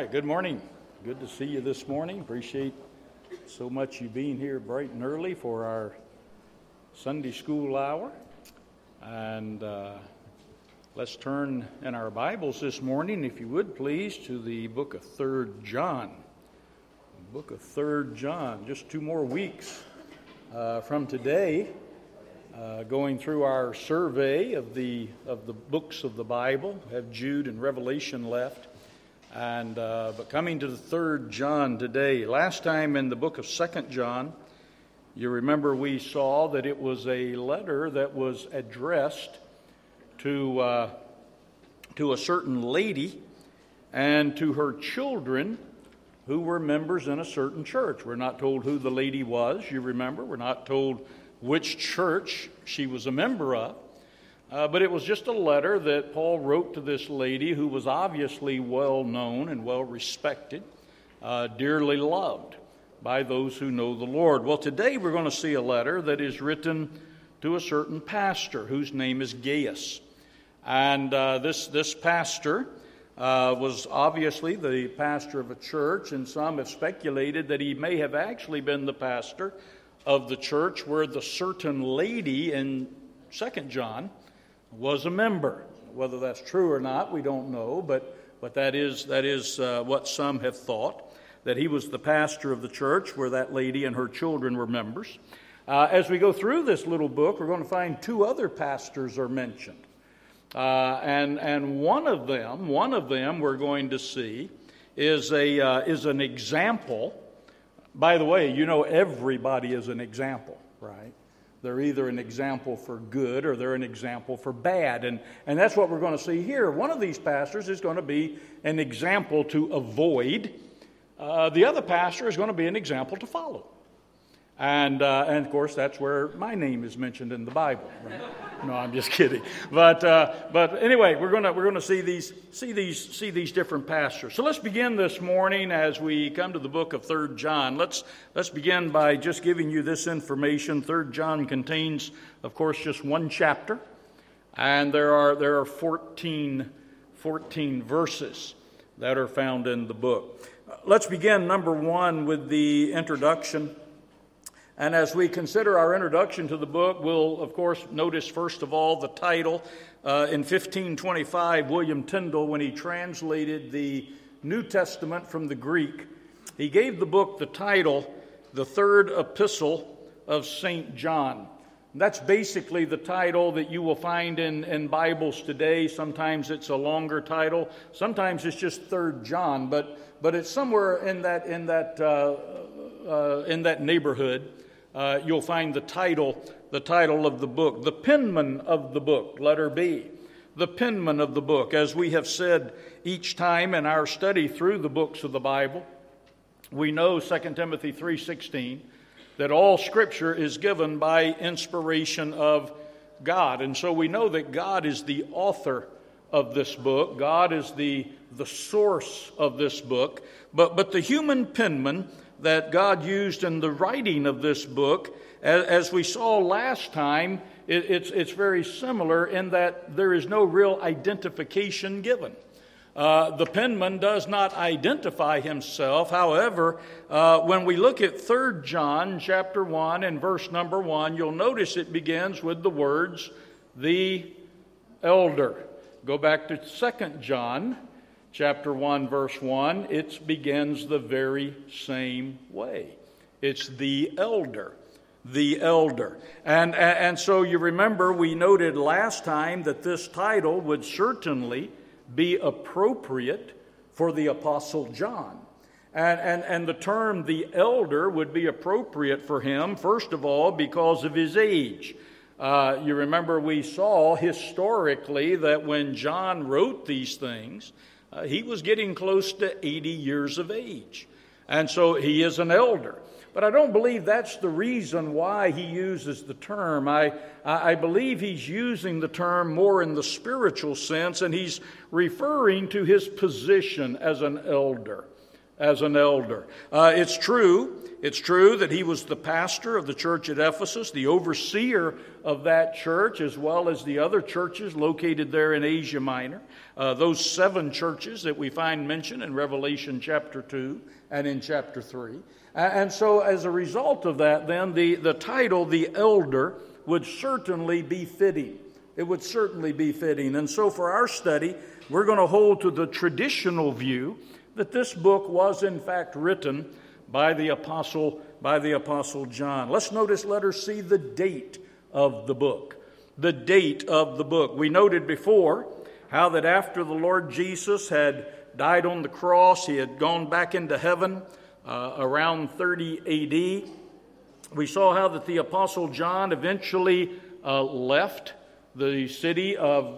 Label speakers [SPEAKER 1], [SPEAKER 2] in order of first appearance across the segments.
[SPEAKER 1] right, good morning. Good to see you this morning. Appreciate so much you being here bright and early for our Sunday school hour. And let's turn in our Bibles this morning, if you would please, to the book of 3 John. The book of 3 John, just 2 more weeks from today, going through our survey of the books of the Bible. Have Jude and Revelation left. And but coming to the 3 John today. Last time in the book of 2 John, you remember we saw that it was a letter that was addressed to a certain lady and to her children who were members in a certain church. We're not told who the lady was, you remember. We're not told which church she was a member of. But it was just a letter that Paul wrote to this lady who was obviously well known and well respected, dearly loved by those who know the Lord. Well, today we're going to see a letter that is written to a certain pastor whose name is Gaius. And this pastor was obviously the pastor of a church, and some have speculated that he may have actually been the pastor of the church where the certain lady in 2 John was a member. Whether that's true or not, we don't know, but that is what some have thought, that he was the pastor of the church where that lady and her children were members. As we go through this little book, we're going to find 2 other pastors are mentioned. And one of them we're going to see is an example. By the way, you know everybody is an example, right? They're either an example for good or they're an example for bad. And that's what we're going to see here. One of these pastors is going to be an example to avoid. The other pastor is going to be an example to follow. And of course, that's where my name is mentioned in the Bible. Right? No, I'm just kidding. But anyway, we're going to see these different pastors. So let's begin this morning as we come to the book of 3 John. Let's begin by just giving you this information. 3 John contains, of course, just 1 chapter, and there are 14 verses that are found in the book. Let's begin, number 1, with the introduction. And as we consider our introduction to the book, we'll, of course, notice, first of all, the title. In 1525, William Tyndale, when he translated the New Testament from the Greek, he gave the book the title, The Third Epistle of St. John. That's basically the title that you will find in Bibles today. Sometimes it's a longer title. Sometimes it's just 3 John, but it's somewhere in that neighborhood. You'll find the title of the book, the penman of the book, letter B, the penman of the book. As we have said each time in our study through the books of the Bible, we know 2 Timothy 3:16 that all Scripture is given by inspiration of God. And so we know that God is the author of this book. God is the source of this book. But the human penman that God used in the writing of this book, as we saw last time, it's very similar in that there is no real identification given. The penman does not identify himself. However, when we look at 3 John chapter 1 and verse number 1, you'll notice it begins with the words, the elder. Go back to 2 John chapter 1, verse 1, it begins the very same way. It's the elder, the elder. And so you remember we noted last time that this title would certainly be appropriate for the Apostle John. And the term the elder would be appropriate for him, first of all, because of his age. You remember we saw historically that when John wrote these things, he was getting close to 80 years of age. And so he is an elder. But I don't believe that's the reason why he uses the term. I believe he's using the term more in the spiritual sense, and he's referring to his position as an elder. as an elder. It's true that he was the pastor of the church at Ephesus, the overseer of that church, as well as the other churches located there in Asia Minor. Those 7 churches that we find mentioned in Revelation chapter 2 and in chapter 3. And so as a result of that, then, the title, the elder, would certainly be fitting. It would certainly be fitting. And so for our study, we're going to hold to the traditional view that this book was in fact written by the Apostle John. Let us see the date of the book. The date of the book. We noted before how that after the Lord Jesus had died on the cross, he had gone back into heaven around 30 A.D. We saw how that the Apostle John eventually left the city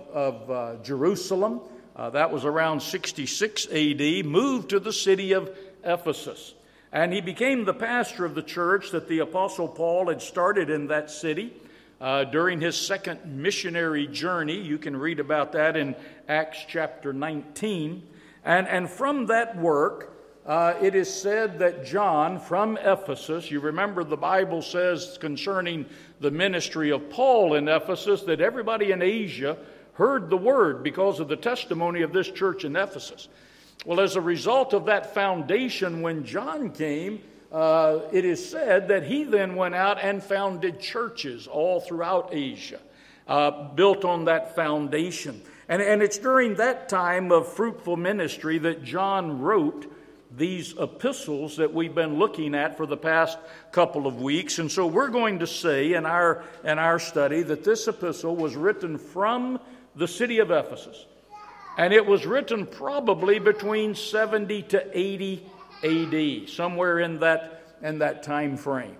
[SPEAKER 1] of Jerusalem. That was around 66 A.D., moved to the city of Ephesus. And he became the pastor of the church that the Apostle Paul had started in that city during his second missionary journey. You can read about that in Acts chapter 19. And from that work, it is said that John from Ephesus, you remember the Bible says concerning the ministry of Paul in Ephesus that everybody in Asia heard the word because of the testimony of this church in Ephesus. Well, as a result of that foundation, when John came, it is said that he then went out and founded churches all throughout Asia, built on that foundation. And it's during that time of fruitful ministry that John wrote these epistles that we've been looking at for the past couple of weeks. And so we're going to say in our study that this epistle was written from the city of Ephesus. And it was written probably between 70 to 80 A.D., somewhere in that time frame.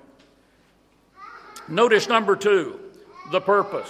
[SPEAKER 1] Notice number 2, the purpose.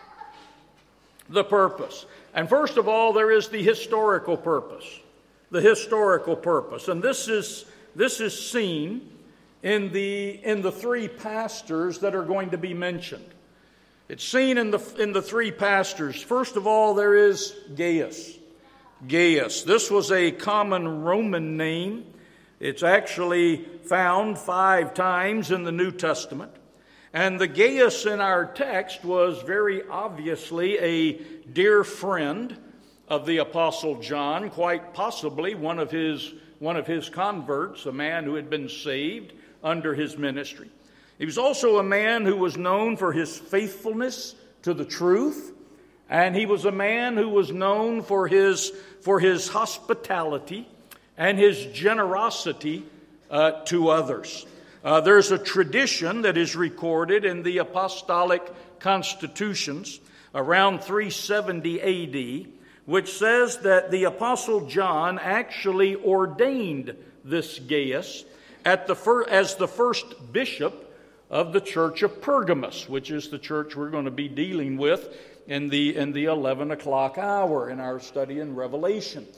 [SPEAKER 1] The purpose. And first of all, there is the historical purpose. The historical purpose. And this is seen in the 3 pastors that are going to be mentioned. It's seen in the 3 pastors. First of all, there is Gaius. Gaius. This was a common Roman name. It's actually found 5 times in the New Testament. And the Gaius in our text was very obviously a dear friend of the Apostle John, quite possibly one of his converts, a man who had been saved under his ministry. He was also a man who was known for his faithfulness to the truth, and he was a man who was known for his hospitality and his generosity to others. There's a tradition that is recorded in the apostolic constitutions around 370 A.D., which says that the Apostle John actually ordained this Gaius as the first bishop of the church of Pergamos, which is the church we're going to be dealing with in the 11 o'clock hour in our study in Revelation.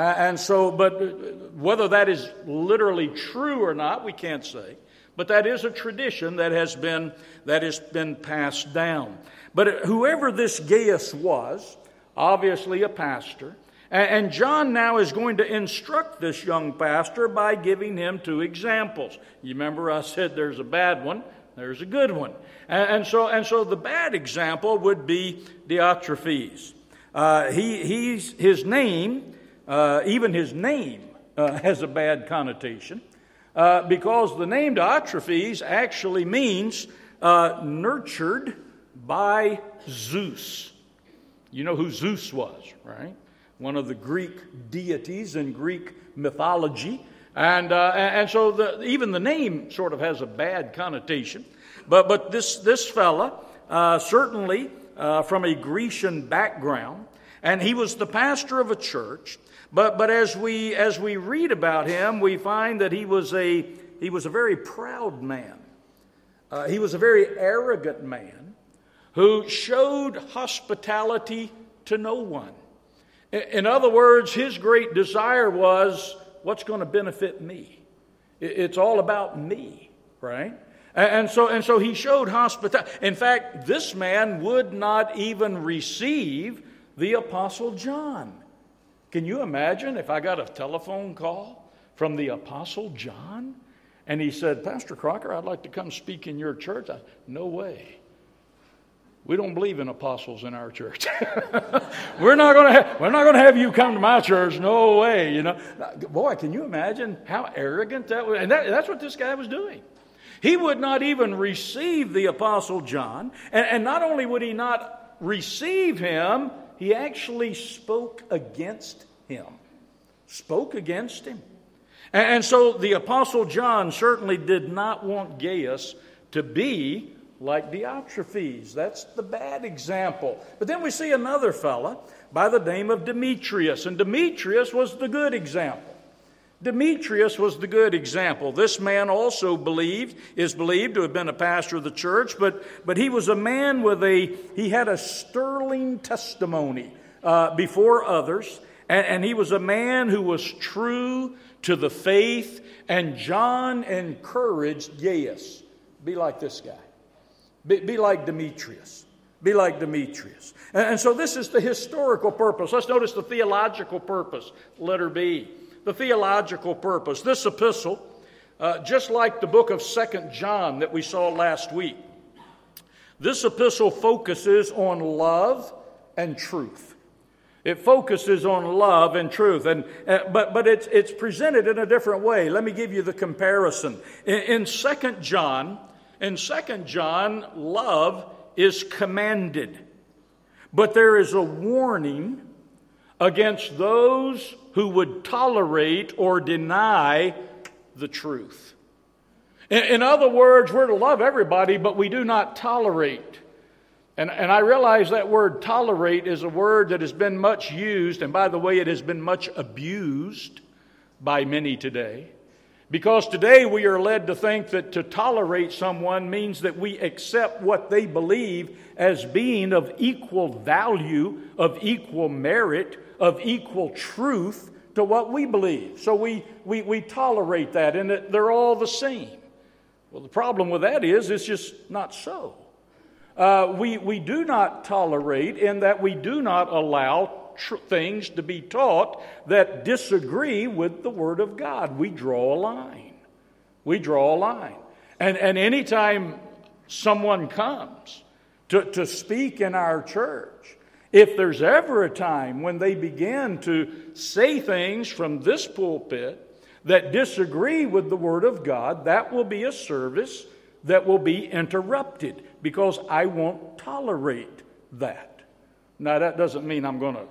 [SPEAKER 1] But whether that is literally true or not, we can't say. But that is a tradition that has been passed down. But whoever this Gaius was, obviously a pastor, and John now is going to instruct this young pastor by giving him 2 examples. You remember I said there's a bad one, there's a good one. And so the bad example would be Diotrephes. His name has a bad connotation because the name Diotrephes actually means nurtured by Zeus. You know who Zeus was, right? One of the Greek deities in Greek mythology. And so even the name sort of has a bad connotation. But this fella, certainly from a Grecian background, and he was the pastor of a church. But as we read about him, we find that he was a very proud man. He was a very arrogant man who showed hospitality to no one. In other words, his great desire was, what's going to benefit me? It's all about me, right? And so he showed hospitality. In fact, this man would not even receive the Apostle John. Can you imagine if I got a telephone call from the Apostle John? And he said, Pastor Crocker, I'd like to come speak in your church. No way. We don't believe in apostles in our church. We're not going to have you come to my church. No way. Boy, can you imagine how arrogant that was? And that's what this guy was doing. He would not even receive the Apostle John. And not only would he not receive him, he actually spoke against him. Spoke against him. And so the Apostle John certainly did not want Gaius to be like Diotrephes. That's the bad example. But then we see another fella by the name of Demetrius. And Demetrius was the good example. Demetrius was the good example. This man also is believed to have been a pastor of the church, but he was a man he had a sterling testimony before others, and he was a man who was true to the faith, and John encouraged Gaius, be like this guy. Be like Demetrius. Be like Demetrius. And so this is the historical purpose. Let's notice the theological purpose, letter B. The theological purpose. This epistle, just like the book of 2 John that we saw last week, this epistle focuses on love and truth. It focuses on love and truth, but it's presented in a different way. Let me give you the comparison. In 2 John, love is commanded, but there is a warning against those who would tolerate or deny the truth. In other words, we're to love everybody, but we do not tolerate. And I realize that word tolerate is a word that has been much used, and by the way, it has been much abused by many today. Because today we are led to think that to tolerate someone means that we accept what they believe as being of equal value, of equal merit, of equal truth to what we believe. So we tolerate that, and they're all the same. Well, the problem with that is it's just not so. We do not tolerate in that we do not allow things to be taught that disagree with the Word of God. We draw a line. We draw a line. And anytime someone comes to speak in our church, if there's ever a time when they begin to say things from this pulpit that disagree with the Word of God, that will be a service that will be interrupted, because I won't tolerate that. Now, that doesn't mean I'm going to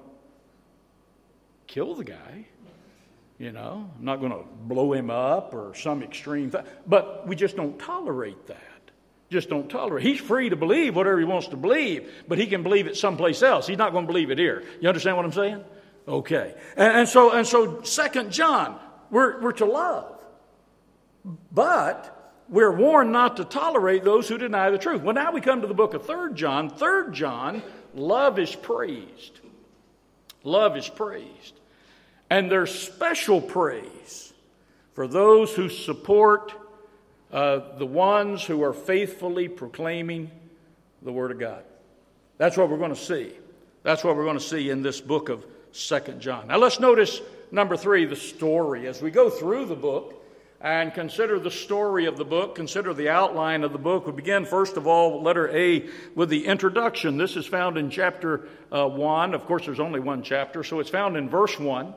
[SPEAKER 1] kill the guy. I'm not going to blow him up or some extreme thing. But we just don't tolerate that. Just don't tolerate. He's free to believe whatever he wants to believe, but he can believe it someplace else. He's not going to believe it here. You understand what I'm saying? Okay. And so 2 John, we're to love. But we're warned not to tolerate those who deny the truth. Well, now we come to the book of 3 John. 3 John, love is praised. Love is praised. And there's special praise for those who support the ones who are faithfully proclaiming the Word of God. That's what we're going to see. That's what we're going to see in this book of 2 John. Now let's notice, number 3, the story. As we go through the book and consider the story of the book, consider the outline of the book, we begin, first of all, letter A, with the introduction. This is found in chapter 1. Of course, there's only one chapter, so it's found in verse 1.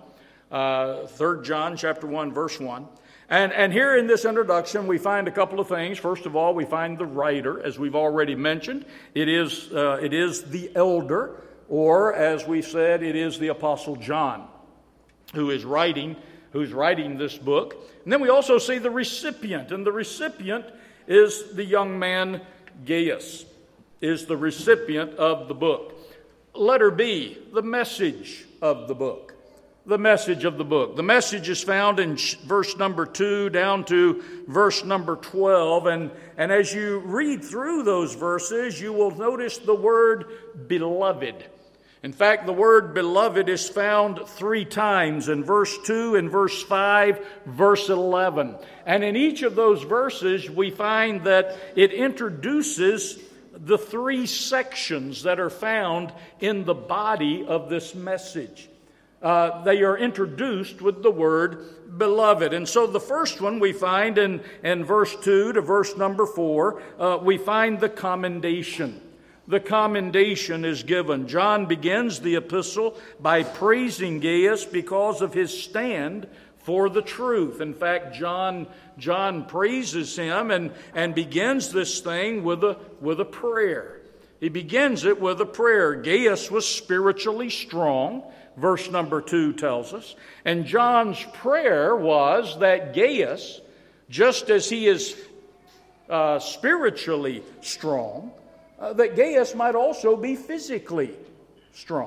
[SPEAKER 1] 3 John chapter 1, verse 1. And here in this introduction, we find a couple of things. First of all, we find the writer, as we've already mentioned. It is the elder, or as we said, it is the Apostle John who's writing this book. And then we also see the recipient, and the recipient is the young man Gaius, is the recipient of the book. Letter B, the message of the book. The message of the book. The message is found in verse number 2 down to verse number 12. And as you read through those verses, you will notice the word beloved. In fact, the word beloved is found 3 times in verse 2, in verse 5, verse 11. And in each of those verses, we find that it introduces the 3 sections that are found in the body of this message. they are introduced with the word beloved. And so the first one we find in verse 2 to verse number 4, we find the commendation. The commendation is given. John begins the epistle by praising Gaius because of his stand for the truth. In fact, John praises him and begins this thing with a prayer. He begins it with a prayer. Gaius was spiritually strong, verse number 2 tells us. And John's prayer was that Gaius, just as he is spiritually strong, that Gaius might also be physically strong.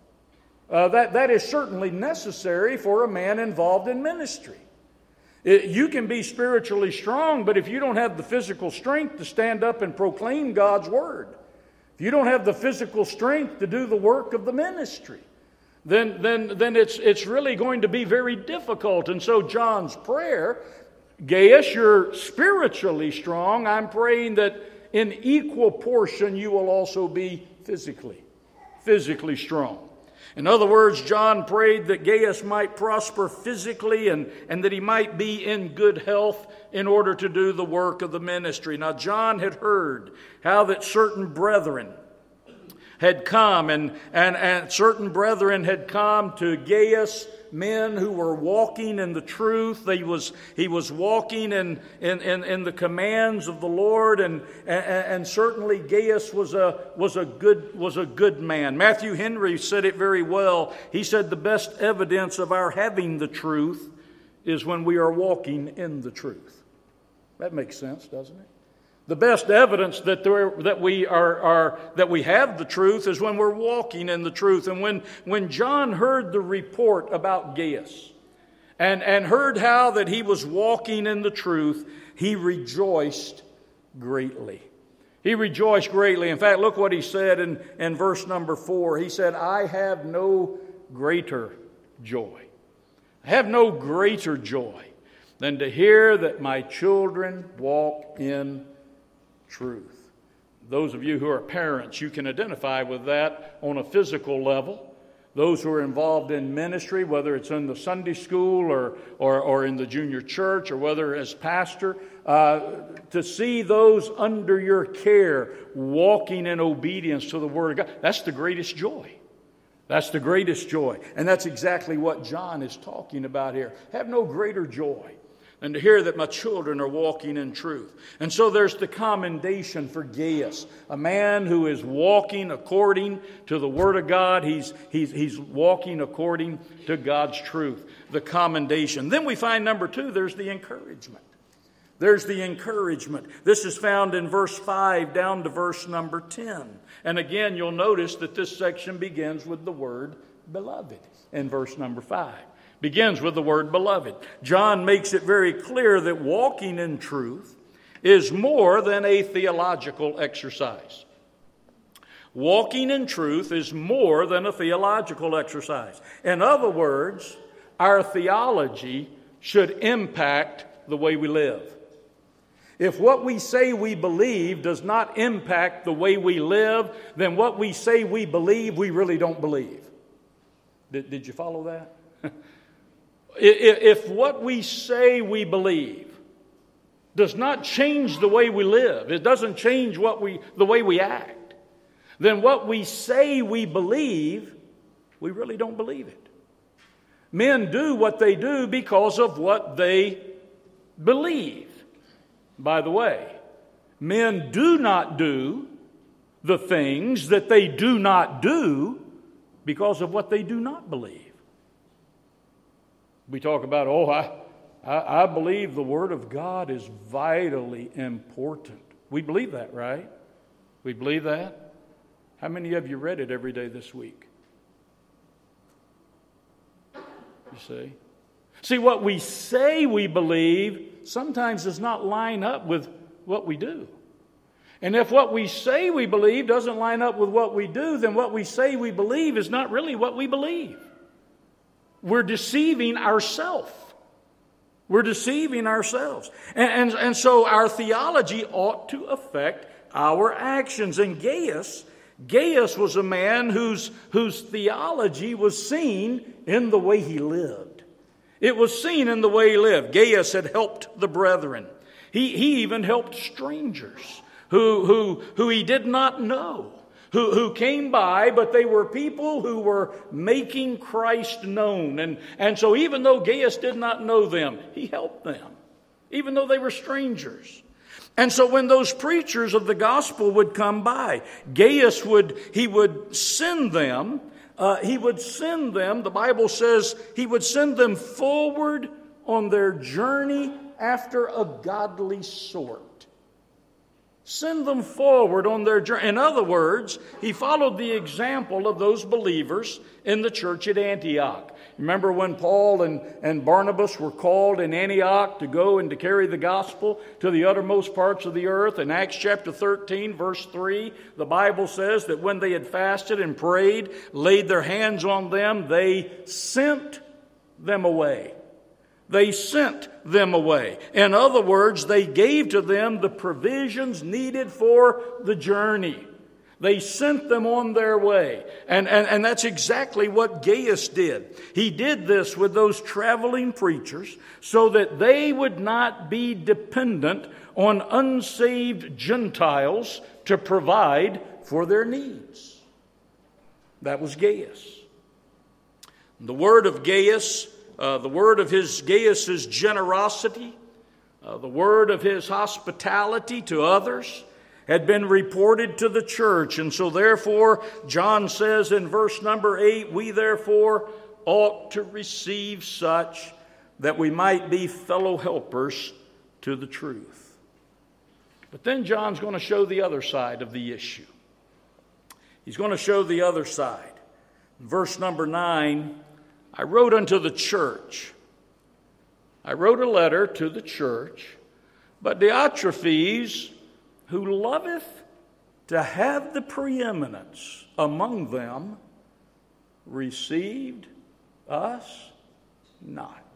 [SPEAKER 1] That is certainly necessary for a man involved in ministry. You can be spiritually strong, but if you don't have the physical strength to stand up and proclaim God's word, if you don't have the physical strength to do the work of the ministry, then it's really going to be very difficult. And so John's prayer, Gaius, you're spiritually strong. I'm praying that in equal portion you will also be physically strong. In other words, John prayed that Gaius might prosper physically and that he might be in good health in order to do the work of the ministry. Now, John had heard how that certain brethren had come, and certain brethren had come to Gaius, men who were walking in the truth. He was walking in the commands of the Lord, and certainly Gaius was a good man. Matthew Henry said it very well. He said the best evidence of our having the truth is when we are walking in the truth. That makes sense, doesn't it? The best evidence that we have the truth is when we're walking in the truth. And when John heard the report about Gaius and heard how that he was walking in the truth, he rejoiced greatly. He rejoiced greatly. In fact, look what he said in verse number 4. He said, I have no greater joy. I have no greater joy than to hear that my children walk in truth. Those of you who are parents, you can identify with that on a physical level. Those who are involved in ministry, whether it's in the Sunday school or in the junior church, or whether as pastor, to see those under your care walking in obedience to the Word of God, that's the greatest joy. That's the greatest joy. And that's exactly what John is talking about here. Have no greater joy than to hear that my children are walking in truth. And so there's the commendation for Gaius, a man who is walking according to the Word of God. He's walking according to God's truth. The commendation. Then we find number 2, there's the encouragement. There's the encouragement. This is found in verse 5 down to verse number 10. And again, you'll notice that this section begins with the word beloved in verse number 5. Begins with the word beloved. John makes it very clear that walking in truth is more than a theological exercise. Walking in truth is more than a theological exercise. In other words, our theology should impact the way we live. If what we say we believe does not impact the way we live, then what we say we believe, we really don't believe. Did you follow that? If what we say we believe does not change the way we live, it doesn't change the way we act, then what we say we believe, we really don't believe it. Men do what they do because of what they believe. By the way, men do not do the things that they do not do because of what they do not believe. We talk about, I believe the Word of God is vitally important. We believe that, right? We believe that. How many of you read it every day this week? You see? See, what we say we believe sometimes does not line up with what we do. And if what we say we believe doesn't line up with what we do, then what we say we believe is not really what we believe. We're deceiving ourselves. We're deceiving ourselves. And so our theology ought to affect our actions. And Gaius Gaius was a man whose theology was seen in the way he lived. It was seen in the way he lived. Gaius had helped the brethren. He even helped strangers who he did not know, who came by, but they were people who were making Christ known. And so even though Gaius did not know them, he helped them, even though they were strangers. And so when those preachers of the gospel would come by, Gaius would send them. The Bible says he would send them forward on their journey after a godly sort. Send them forward on their journey. In other words, he followed the example of those believers in the church at Antioch. Remember when Paul and Barnabas were called in Antioch to go and to carry the gospel to the uttermost parts of the earth? In Acts chapter 13, verse 3, the Bible says that when they had fasted and prayed, laid their hands on them, they sent them away. They sent them away. In other words, they gave to them the provisions needed for the journey. They sent them on their way. And that's exactly what Gaius did. He did this with those traveling preachers so that they would not be dependent on unsaved Gentiles to provide for their needs. That was Gaius. The word of Gaius, the word of Gaius's generosity, the word of his hospitality to others had been reported to the church. And so therefore, John says in verse number 8, we therefore ought to receive such that we might be fellow helpers to the truth. But then John's going to show the other side of the issue. He's going to show the other side. Verse number 9, I wrote unto the church. I wrote a letter to the church, but Diotrephes, who loveth to have the preeminence among them, received us not.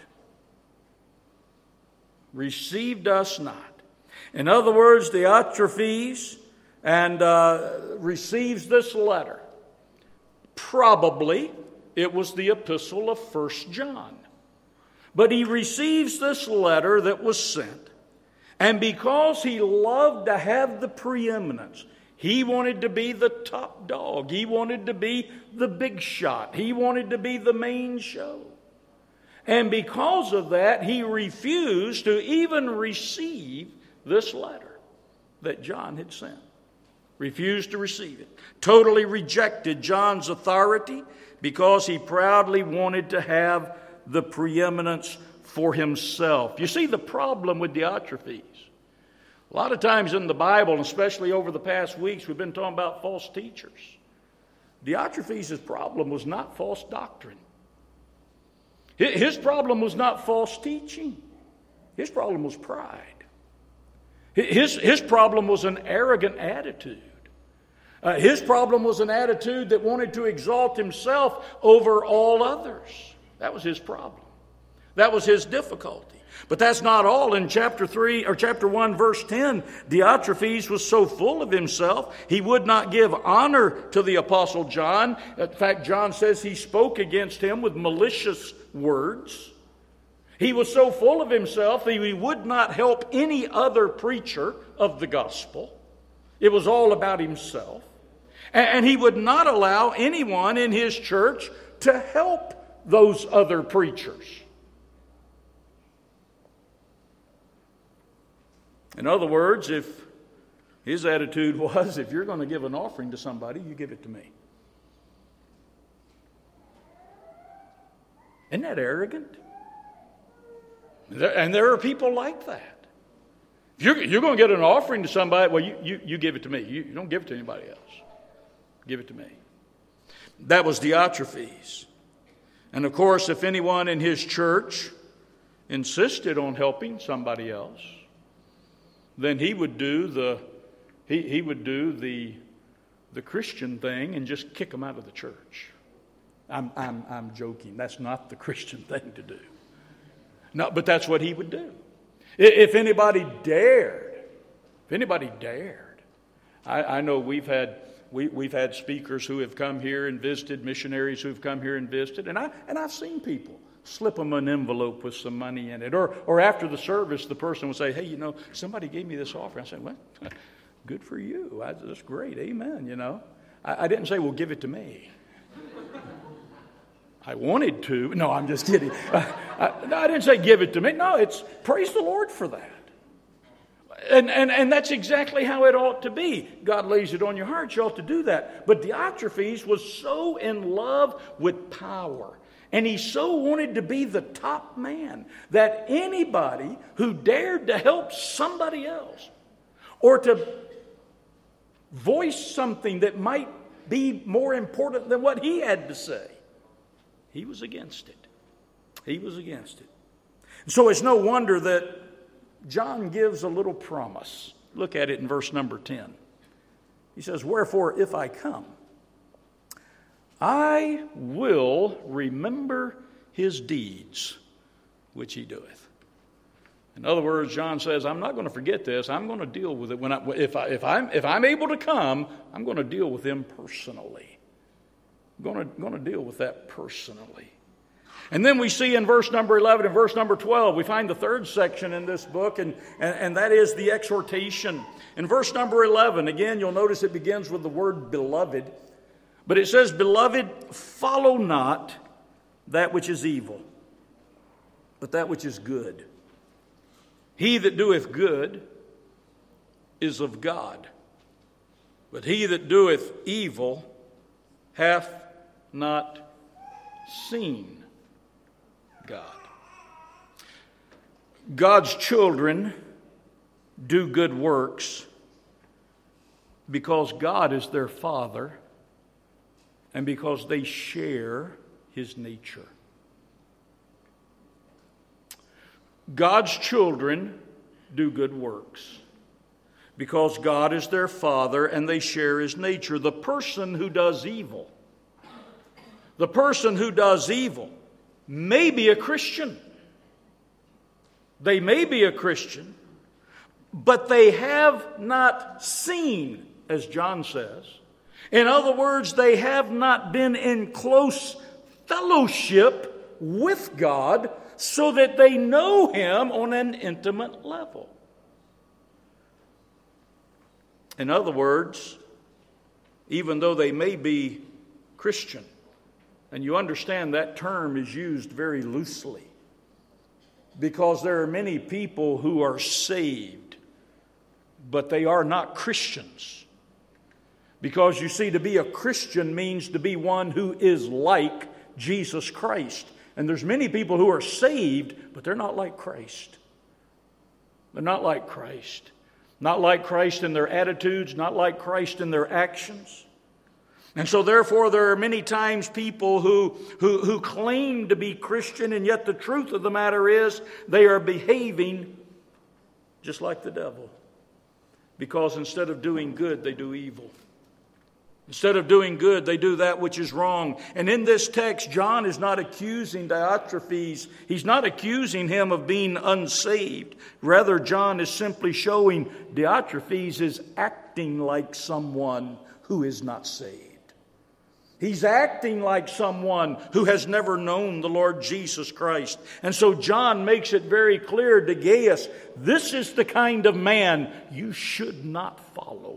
[SPEAKER 1] Received us not. In other words, Diotrephes receives this letter. Probably it was the epistle of 1 John. But he receives this letter that was sent. And because he loved to have the preeminence, he wanted to be the top dog. He wanted to be the big shot. He wanted to be the main show. And because of that, he refused to even receive this letter that John had sent. Refused to receive it. Totally rejected John's authority because he proudly wanted to have the preeminence for himself. You see the problem with Diotrephes. A lot of times in the Bible, and especially over the past weeks, we've been talking about false teachers. Diotrephes' problem was not false doctrine. His problem was not false teaching. His problem was pride. His problem was an arrogant attitude. His problem was an attitude that wanted to exalt himself over all others. That was his problem. That was his difficulty. But that's not all. In chapter 1, verse 10, Diotrephes was so full of himself, he would not give honor to the Apostle John. In fact, John says he spoke against him with malicious words. He was so full of himself that he would not help any other preacher of the gospel. It was all about himself. And he would not allow anyone in his church to help those other preachers. In other words, if his attitude was, if you're going to give an offering to somebody, you give it to me. Isn't that arrogant? And there are people like that. If you're going to get an offering to somebody, well, you give it to me. You don't give it to anybody else. Give it to me. That was Diotrephes. And of course, if anyone in his church insisted on helping somebody else, then he would do the Christian thing and just kick them out of the church. I'm joking. That's not the Christian thing to do. No, but that's what he would do. If anybody dared, I know we've had we've had speakers who have come here and visited, missionaries who have come here and visited, and I've seen people slip them an envelope with some money in it. Or after the service, the person will say, hey, somebody gave me this offering. I said, well, good for you. That's great. Amen, I didn't say, well, give it to me. I wanted to. No, I'm just kidding. I didn't say give it to me. No, it's praise the Lord for that. And that's exactly how it ought to be. God lays it on your heart. You ought to do that. But Diotrephes was so in love with power. And he so wanted to be the top man that anybody who dared to help somebody else or to voice something that might be more important than what he had to say, he was against it. He was against it. So it's no wonder that John gives a little promise. Look at it in verse number 10. He says, wherefore, if I come, I will remember his deeds, which he doeth. In other words, John says, I'm not going to forget this. I'm going to deal with it. If I'm able to come, I'm going to deal with them personally. I'm going to deal with that personally. And then we see in verse number 11 and verse number 12, we find the third section in this book, and that is the exhortation. In verse number 11, again, you'll notice it begins with the word beloved. But it says, beloved, follow not that which is evil, but that which is good. He that doeth good is of God, but he that doeth evil hath not seen God. God's children do good works because God is their Father and because they share his nature. God's children do good works because God is their Father and they share his nature. The person who does evil may be a Christian. They may be a Christian, but they have not seen, as John says. In other words, they have not been in close fellowship with God so that they know him on an intimate level. In other words, even though they may be Christian, and you understand that term is used very loosely, because there are many people who are saved, but they are not Christians. Because you see, to be a Christian means to be one who is like Jesus Christ. And there's many people who are saved, but they're not like Christ. They're not like Christ. Not like Christ in their attitudes, not like Christ in their actions. And so therefore there are many times people who claim to be Christian, and yet the truth of the matter is they are behaving just like the devil. Because instead of doing good, they do evil. Instead of doing good, they do that which is wrong. And in this text, John is not accusing Diotrephes. He's not accusing him of being unsaved. Rather, John is simply showing Diotrephes is acting like someone who is not saved. He's acting like someone who has never known the Lord Jesus Christ. And so John makes it very clear to Gaius, this is the kind of man you should not follow.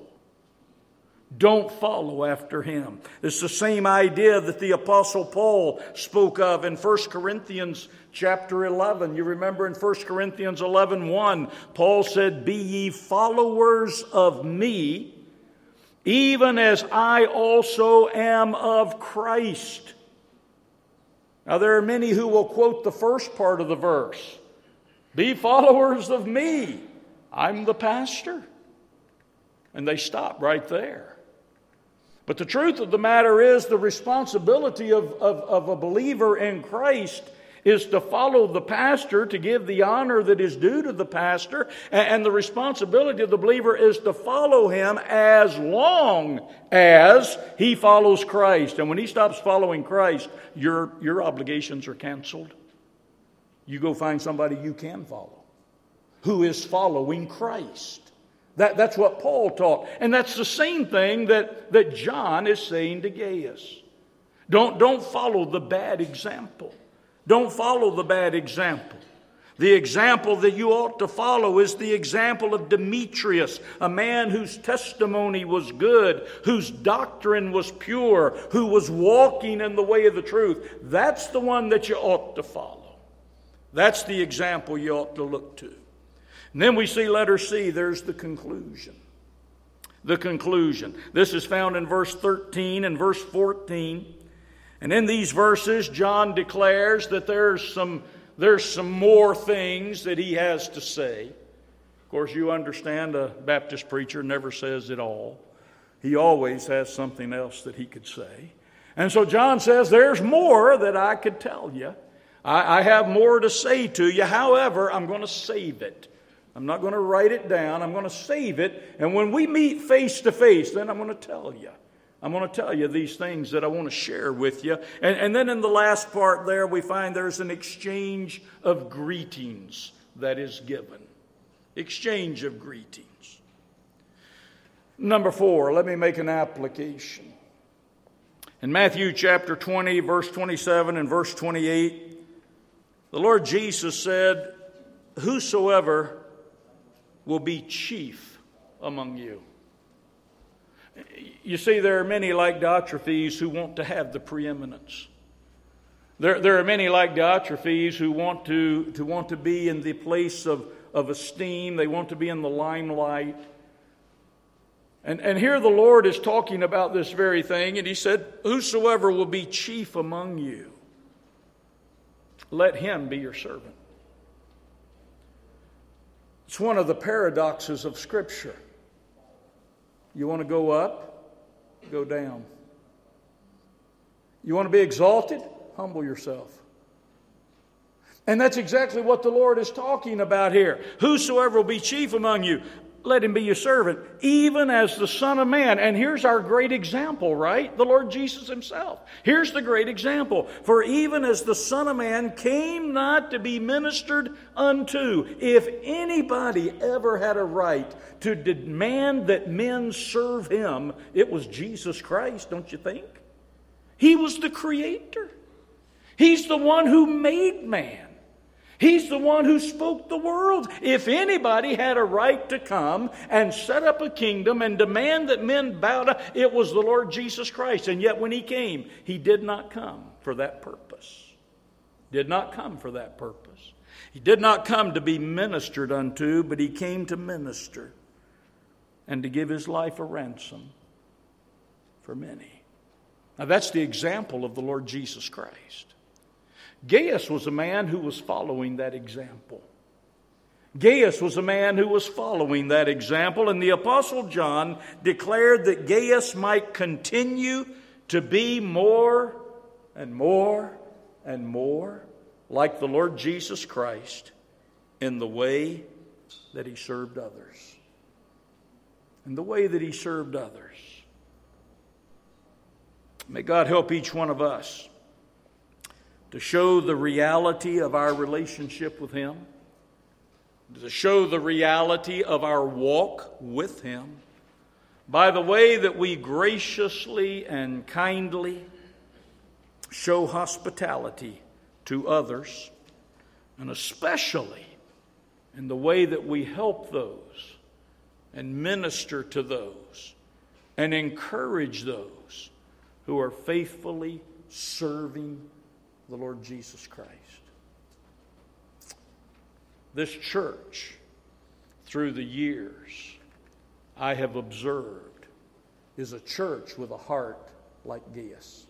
[SPEAKER 1] Don't follow after him. It's the same idea that the Apostle Paul spoke of in 1 Corinthians chapter 11. You remember in 1 Corinthians 11:1, Paul said, be ye followers of me, even as I also am of Christ. Now there are many who will quote the first part of the verse. Be followers of me. I'm the pastor. And they stop right there. But the truth of the matter is the responsibility of a believer in Christ is to follow the pastor, to give the honor that is due to the pastor. And the responsibility of the believer is to follow him as long as he follows Christ. And when he stops following Christ, your obligations are canceled. You go find somebody you can follow who is following Christ. That's what Paul taught. And that's the same thing that John is saying to Gaius. Don't follow the bad example. Don't follow the bad example. The example that you ought to follow is the example of Demetrius, a man whose testimony was good, whose doctrine was pure, who was walking in the way of the truth. That's the one that you ought to follow. That's the example you ought to look to. And then we see, letter C, there's the conclusion. The conclusion. This is found in verse 13 and verse 14. And in these verses, John declares that there's some more things that he has to say. Of course, you understand a Baptist preacher never says it all. He always has something else that he could say. And so John says, there's more that I could tell you. I have more to say to you. However, I'm going to save it. I'm not going to write it down. I'm going to save it. And when we meet face to face, then I'm going to tell you. I'm going to tell you these things that I want to share with you. And then in the last part there, we find there's an exchange of greetings that is given. Exchange of greetings. Number 4, let me make an application. In Matthew chapter 20, verse 27 and verse 28, the Lord Jesus said, "Whosoever will be chief among you." You see, there are many like Diotrephes who want to have the preeminence. There are many like Diotrephes who want to be in the place of esteem. They want to be in the limelight. And here the Lord is talking about this very thing, and He said, "Whosoever will be chief among you, let him be your servant." It's one of the paradoxes of Scripture. You want to go up, go down. You want to be exalted, humble yourself. And that's exactly what the Lord is talking about here. Whosoever will be chief among you, let him be your servant, even as the Son of Man. And here's our great example, right? The Lord Jesus Himself. Here's the great example. For even as the Son of Man came not to be ministered unto. If anybody ever had a right to demand that men serve Him, it was Jesus Christ, don't you think? He was the Creator. He's the one who made man. He's the one who spoke the world. If anybody had a right to come and set up a kingdom and demand that men bow down, it was the Lord Jesus Christ. And yet when He came, He did not come for that purpose. Did not come for that purpose. He did not come to be ministered unto, but He came to minister and to give His life a ransom for many. Now that's the example of the Lord Jesus Christ. Gaius was a man who was following that example. Gaius was a man who was following that example, and the Apostle John declared that Gaius might continue to be more and more and more like the Lord Jesus Christ in the way that he served others. In the way that he served others. May God help each one of us to show the reality of our relationship with Him, to show the reality of our walk with Him, by the way that we graciously and kindly show hospitality to others, and especially in the way that we help those and minister to those and encourage those who are faithfully serving the Lord Jesus Christ. This church, through the years, I have observed, is a church with a heart like Gaius.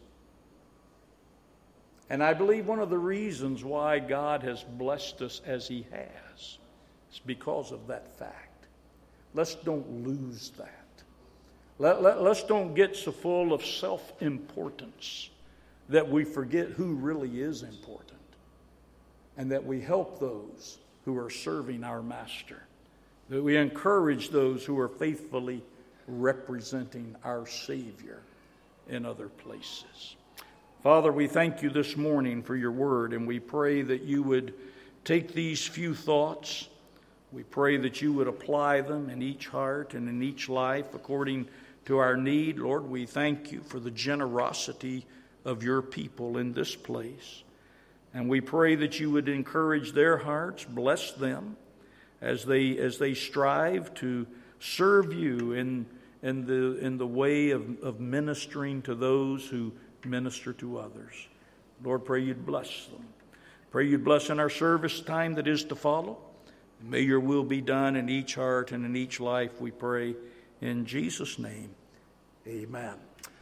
[SPEAKER 1] And I believe one of the reasons why God has blessed us as He has is because of that fact. Let's don't lose that. Let's don't get so full of self-importance that we forget who really is important, and that we help those who are serving our Master, that we encourage those who are faithfully representing our Savior in other places. Father, we thank You this morning for Your word, and we pray that You would take these few thoughts, We pray that you would apply them in each heart and in each life according to our need. Lord, we thank you for the generosity of your people in this place. And we pray that you would encourage their hearts, bless them as they strive to serve you in the way of ministering to those who minister to others. Lord, pray you'd bless them. Pray you'd bless in our service time that is to follow. May your will be done in each heart and in each life, we pray. In Jesus' name, amen.